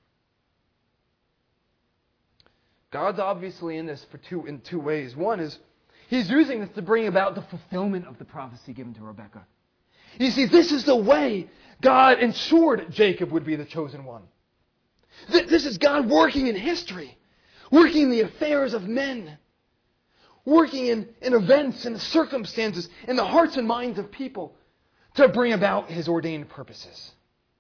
God's obviously in this in two ways. One is he's using this to bring about the fulfillment of the prophecy given to Rebekah. You see, this is the way God ensured Jacob would be the chosen one. This is God working in history, working in the affairs of men, working in events and circumstances in the hearts and minds of people to bring about His ordained purposes.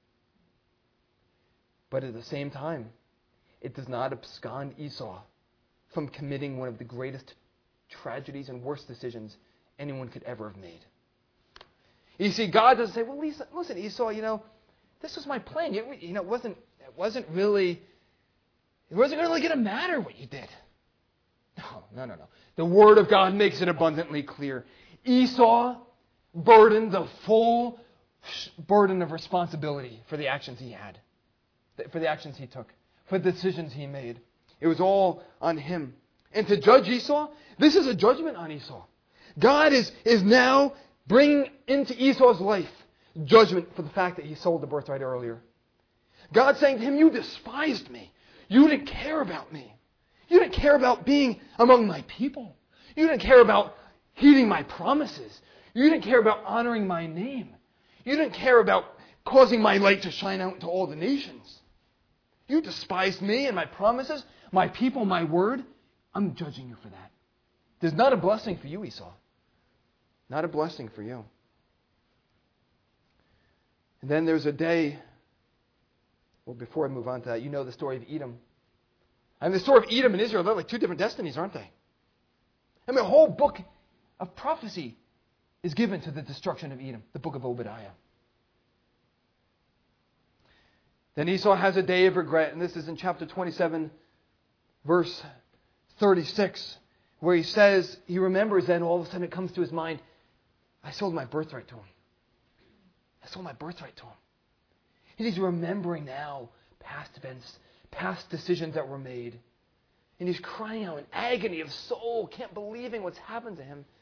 But at the same time, it does not abscond Esau from committing one of the greatest tragedies and worst decisions anyone could ever have made. You see, God doesn't say, well, listen, Esau, this was my plan. It wasn't really going to matter what you did. No. The Word of God makes it abundantly clear. Esau burdened the full burden of responsibility for the actions he had, for the actions he took, for the decisions he made. It was all on him. And to judge Esau, this is a judgment on Esau. God is now bringing into Esau's life judgment for the fact that he sold the birthright earlier. God's saying to him, you despised me. You didn't care about me. You didn't care about being among my people. You didn't care about heeding my promises. You didn't care about honoring my name. You didn't care about causing my light to shine out into all the nations. You despised me and my promises, my people, my word. I'm judging you for that. There's not a blessing for you, Esau. Not a blessing for you. And then there's a day, well, before I move on to that, you know the story of Edom. And the story of Edom and Israel, they're like two different destinies, aren't they? I mean, a whole book of prophecy is given to the destruction of Edom, the book of Obadiah. Then Esau has a day of regret, and this is in chapter 27, verse 36, where he remembers then all of a sudden it comes to his mind, I sold my birthright to him. I sold my birthright to him. And he's remembering now past events, past decisions that were made. And he's crying out in agony of soul, can't believing what's happened to him.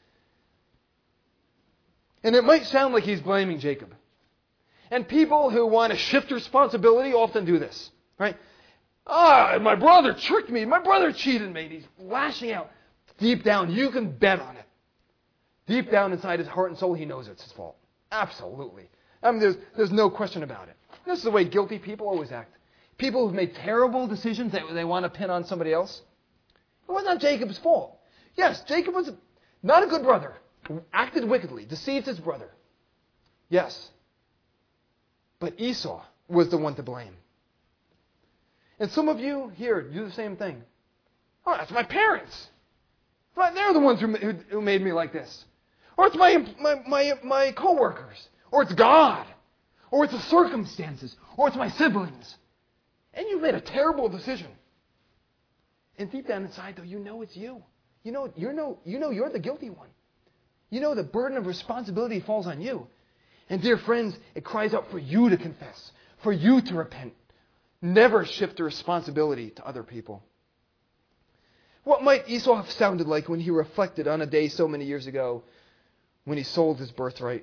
And it might sound like he's blaming Jacob. And people who want to shift responsibility often do this, right? My brother tricked me. My brother cheated me. And he's lashing out. Deep down, you can bet on it. Deep down inside his heart and soul, he knows it's his fault. Absolutely. I mean, there's no question about it. This is the way guilty people always act. People who've made terrible decisions that they want to pin on somebody else. It was not Jacob's fault. Yes, Jacob was not a good brother. Acted wickedly, deceived his brother. Yes. But Esau was the one to blame. And some of you here do the same thing. Oh, that's my parents. They're the ones who made me like this. Or it's my co-workers. Or it's God. Or it's the circumstances. Or it's my siblings. And you've made a terrible decision. And deep down inside, though, you know it's you. You know you're the guilty one. You know the burden of responsibility falls on you. And dear friends, it cries out for you to confess, for you to repent. Never shift the responsibility to other people. What might Esau have sounded like when he reflected on a day so many years ago when he sold his birthright?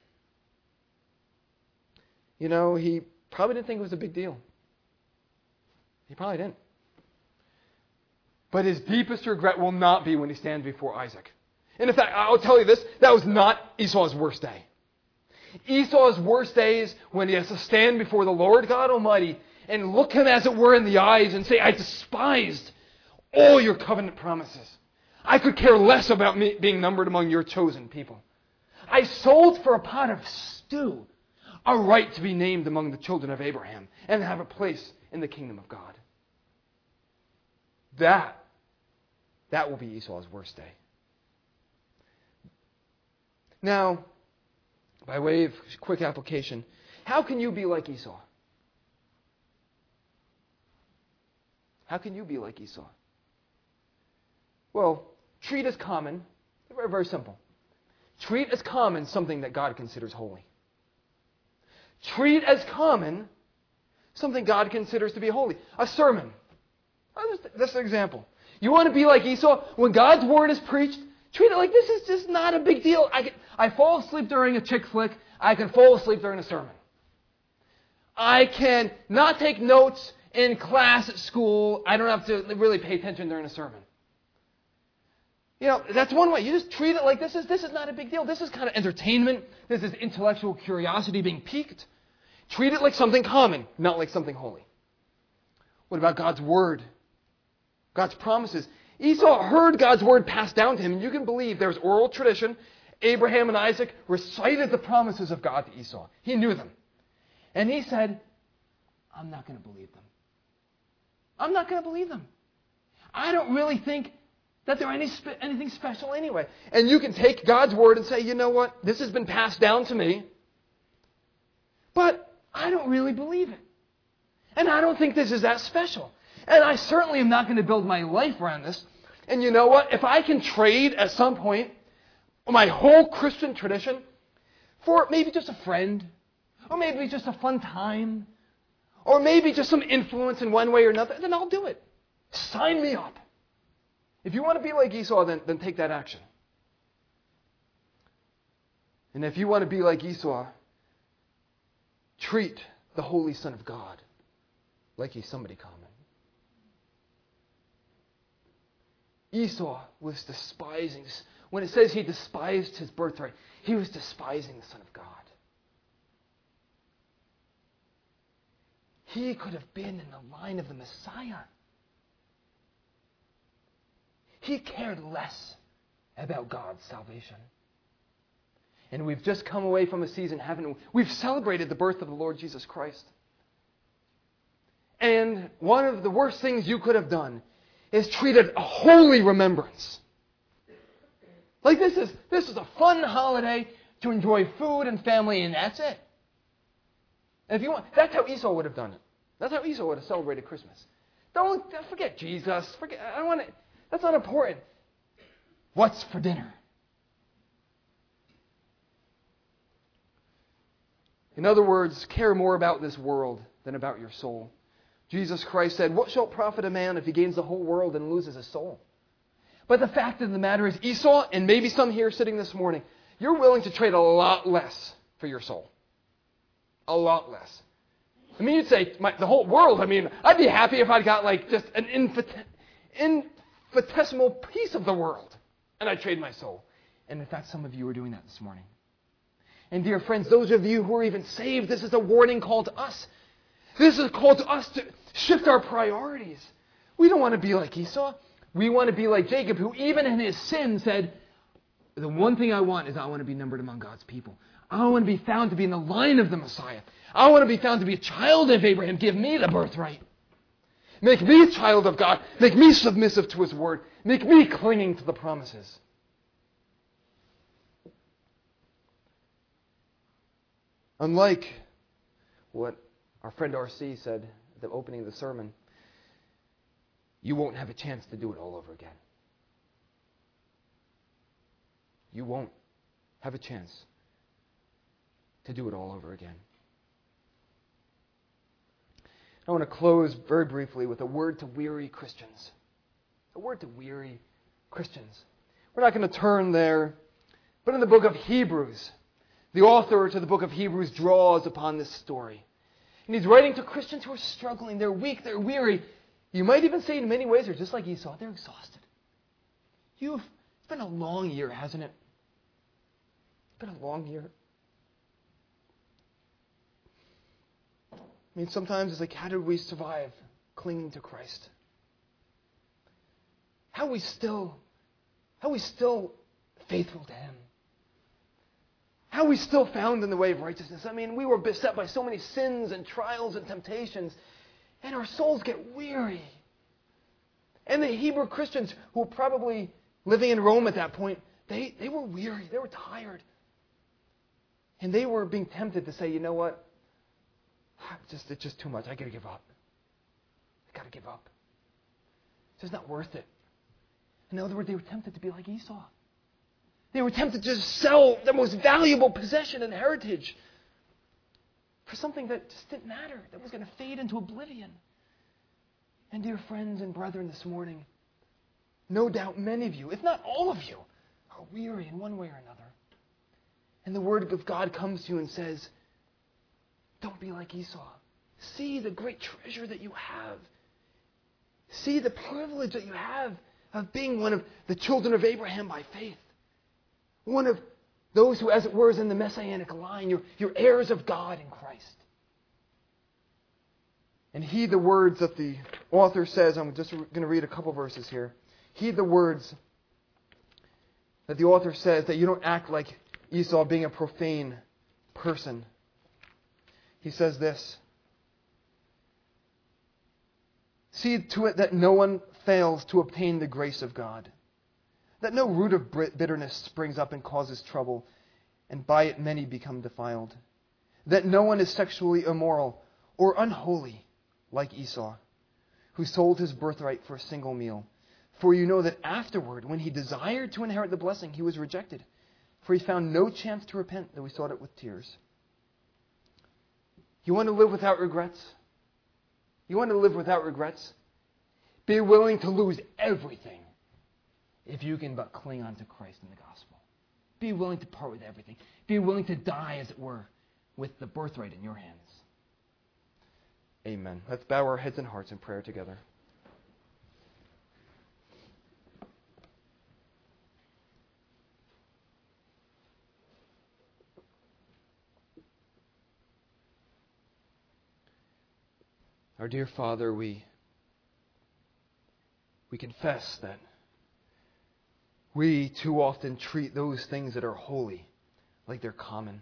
He probably didn't think it was a big deal. He probably didn't. But his deepest regret will not be when he stands before Isaac. And in fact, I'll tell you this, that was not Esau's worst day. Esau's worst day is when he has to stand before the Lord God Almighty and look him as it were in the eyes and say, I despised all your covenant promises. I could care less about me being numbered among your chosen people. I sold for a pot of stew a right to be named among the children of Abraham and have a place in the kingdom of God. That will be Esau's worst day. Now, by way of quick application, how can you be like Esau? How can you be like Esau? Well, treat as common, very, very simple. Treat as common something that God considers holy. Treat as common something God considers to be holy. A sermon. This is an example. You want to be like Esau? When God's word is preached, treat it like this is just not a big deal. I fall asleep during a chick flick. I can fall asleep during a sermon. I can not take notes in class at school. I don't have to really pay attention during a sermon. That's one way. You just treat it like this is not a big deal. This is kind of entertainment. This is intellectual curiosity being piqued. Treat it like something common, not like something holy. What about God's word? God's promises. Esau heard God's word passed down to him, and you can believe there's oral tradition. Abraham and Isaac recited the promises of God to Esau. He knew them. And he said, I'm not going to believe them. I'm not going to believe them. I don't really think that they're anything special anyway. And you can take God's word and say, you know what? This has been passed down to me, but I don't really believe it. And I don't think this is that special. And I certainly am not going to build my life around this. And you know what? If I can trade at some point my whole Christian tradition for maybe just a friend, or maybe just a fun time, or maybe just some influence in one way or another, then I'll do it. Sign me up. If you want to be like Esau, then take that action. And if you want to be like Esau, treat the Holy Son of God like he's somebody common. Esau was despising. When it says he despised his birthright, he was despising the Son of God. He could have been in the line of the Messiah. He cared less about God's salvation. And we've just come away from a season, haven't we? We've celebrated the birth of the Lord Jesus Christ. And one of the worst things you could have done is treated a holy remembrance. Like this is a fun holiday to enjoy food and family, and that's it. And if you want, that's how Esau would have done it. That's how Esau would have celebrated Christmas. Don't forget Jesus. That's not important. What's for dinner? In other words, care more about this world than about your soul. Jesus Christ said, what shall it profit a man if he gains the whole world and loses his soul? But the fact of the matter is, Esau, and maybe some here sitting this morning, you're willing to trade a lot less for your soul. A lot less. I mean, you'd say, the whole world, I'd be happy if I'd got just an infinitesimal piece of the world, and I'd trade my soul. And in fact, some of you are doing that this morning. And dear friends, those of you who are even saved, this is a warning call to us. This is a call to us to shift our priorities. We don't want to be like Esau. We want to be like Jacob, who even in his sin said, the one thing I want is I want to be numbered among God's people. I want to be found to be in the line of the Messiah. I want to be found to be a child of Abraham. Give me the birthright. Make me a child of God. Make me submissive to his word. Make me clinging to the promises. Unlike what our friend R.C. said at the opening of the sermon, you won't have a chance to do it all over again. You won't have a chance to do it all over again. I want to close very briefly with a word to weary Christians. A word to weary Christians. We're not going to turn there, but in the book of Hebrews, the author to the book of Hebrews draws upon this story. And he's writing to Christians who are struggling. They're weak. They're weary. You might even say in many ways they're just like Esau. They're exhausted. It's been a long year, hasn't it? It's been a long year. Sometimes it's like, how did we survive clinging to Christ? How are we still faithful to him? How are we still found in the way of righteousness? We were beset by so many sins and trials and temptations, and our souls get weary. And the Hebrew Christians who were probably living in Rome at that point, they were weary. They were tired. And they were being tempted to say, you know what? It's just too much. I got to give up. I got to give up. It's just not worth it. In other words, they were tempted to be like Esau. They were tempted to just sell their most valuable possession and heritage for something that just didn't matter, that was going to fade into oblivion. And dear friends and brethren, this morning, no doubt many of you, if not all of you, are weary in one way or another. And the Word of God comes to you and says, don't be like Esau. See the great treasure that you have. See the privilege that you have of being one of the children of Abraham by faith. One of those who, as it were, is in the Messianic line. You're heirs of God in Christ. And heed the words that the author says. I'm just going to read a couple verses here. Heed the words that the author says, that you don't act like Esau, being a profane person. He says this: see to it that no one fails to obtain the grace of God, that no root of bitterness springs up and causes trouble, and by it many become defiled, that no one is sexually immoral or unholy like Esau, who sold his birthright for a single meal. For you know that afterward, when he desired to inherit the blessing, he was rejected, for he found no chance to repent, though he sought it with tears. You want to live without regrets? You want to live without regrets? Be willing to lose everything if you can but cling on to Christ and the gospel. Be willing to part with everything. Be willing to die, as it were, with the birthright in your hands. Amen. Let's bow our heads and hearts in prayer together. Our dear Father, we confess that we too often treat those things that are holy like they're common.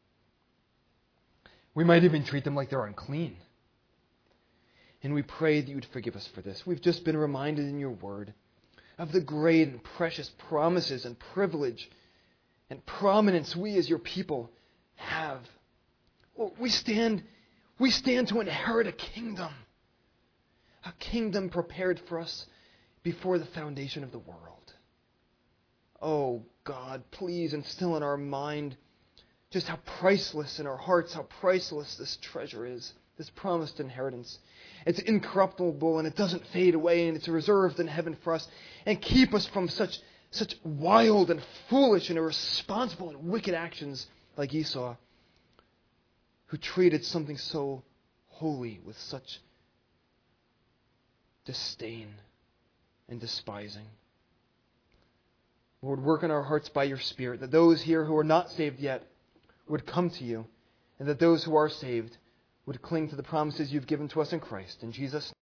We might even treat them like they're unclean. And we pray that you would forgive us for this. We've just been reminded in your word of the great and precious promises and privilege and prominence we as your people have. Well, we stand to inherit a kingdom prepared for us before the foundation of the world. Oh God, please instill in our mind just how priceless, in our hearts, how priceless this treasure is, this promised inheritance. It's incorruptible and it doesn't fade away, and it's reserved in heaven for us. And keep us from such wild and foolish and irresponsible and wicked actions like Esau, who treated something so holy with such disdain and despising. Lord, work in our hearts by your Spirit, that those here who are not saved yet would come to you, and that those who are saved would cling to the promises you've given to us in Christ. In Jesus' name.